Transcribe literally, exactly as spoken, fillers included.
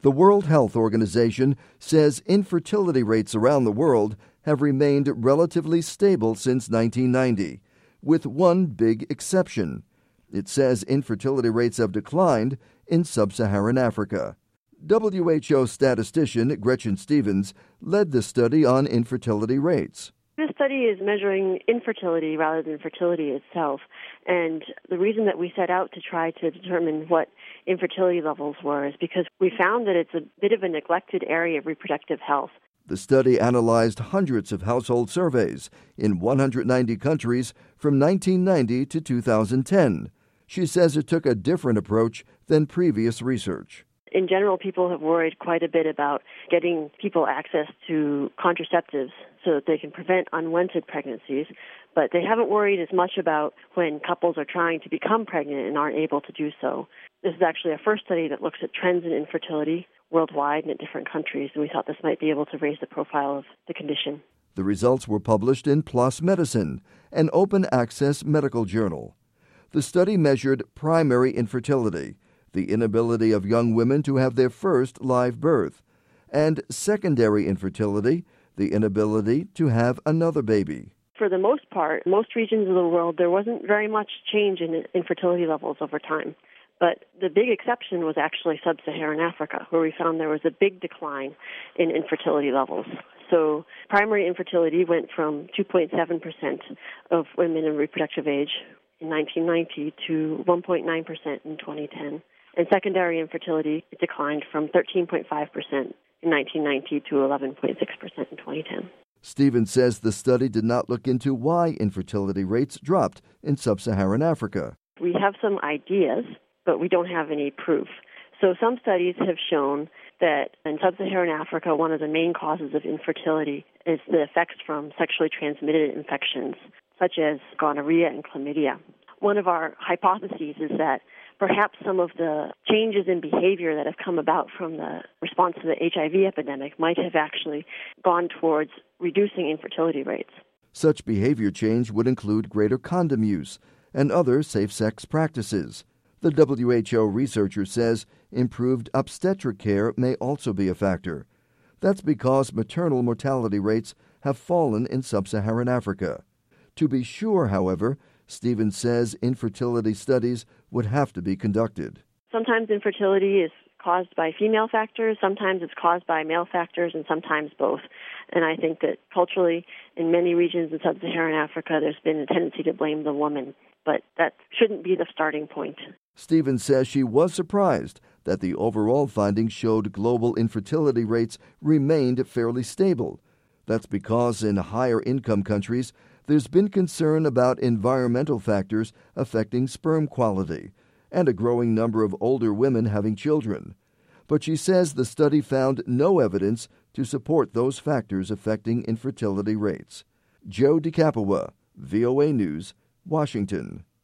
The World Health Organization says infertility rates around the world have remained relatively stable since nineteen ninety, with one big exception. It says infertility rates have declined in sub-Saharan Africa. W H O statistician Gretchen Stevens led the study on infertility rates. This study is measuring infertility rather than fertility itself, and the reason that we set out to try to determine what infertility levels were is because we found that it's a bit of a neglected area of reproductive health. The study analyzed hundreds of household surveys in one hundred ninety countries from nineteen ninety to two thousand ten. She says it took a different approach than previous research. In general, people have worried quite a bit about getting people access to contraceptives so that they can prevent unwanted pregnancies, but they haven't worried as much about when couples are trying to become pregnant and aren't able to do so. This is actually a first study that looks at trends in infertility worldwide and at different countries, and we thought this might be able to raise the profile of the condition. The results were published in PLOS Medicine, an open-access medical journal. The study measured primary infertility, the inability of young women to have their first live birth, and secondary infertility, the inability to have another baby. For the most part, most regions of the world, there wasn't very much change in infertility levels over time. But the big exception was actually sub-Saharan Africa, where we found there was a big decline in infertility levels. So primary infertility went from two point seven percent of women in reproductive age in nineteen ninety to one point nine percent in twenty ten. And secondary infertility declined from thirteen point five percent in nineteen ninety to eleven point six percent in twenty ten. Stevens says the study did not look into why infertility rates dropped in sub-Saharan Africa. We have some ideas, but we don't have any proof. So some studies have shown that in sub-Saharan Africa, one of the main causes of infertility is the effects from sexually transmitted infections, such as gonorrhea and chlamydia. One of our hypotheses is that perhaps some of the changes in behavior that have come about from the response to the H I V epidemic might have actually gone towards reducing infertility rates. Such behavior change would include greater condom use and other safe-sex practices. The W H O researcher says improved obstetric care may also be a factor. That's because maternal mortality rates have fallen in sub-Saharan Africa. To be sure, however, Stevens says infertility studies would have to be conducted. Sometimes infertility is caused by female factors, sometimes it's caused by male factors, and sometimes both. And I think that culturally, in many regions in sub-Saharan Africa, there's been a tendency to blame the woman, but that shouldn't be the starting point. Stevens says she was surprised that the overall findings showed global infertility rates remained fairly stable. That's because in higher-income countries, there's been concern about environmental factors affecting sperm quality and a growing number of older women having children. But she says the study found no evidence to support those factors affecting infertility rates. Joe DeCapua, V O A News, Washington.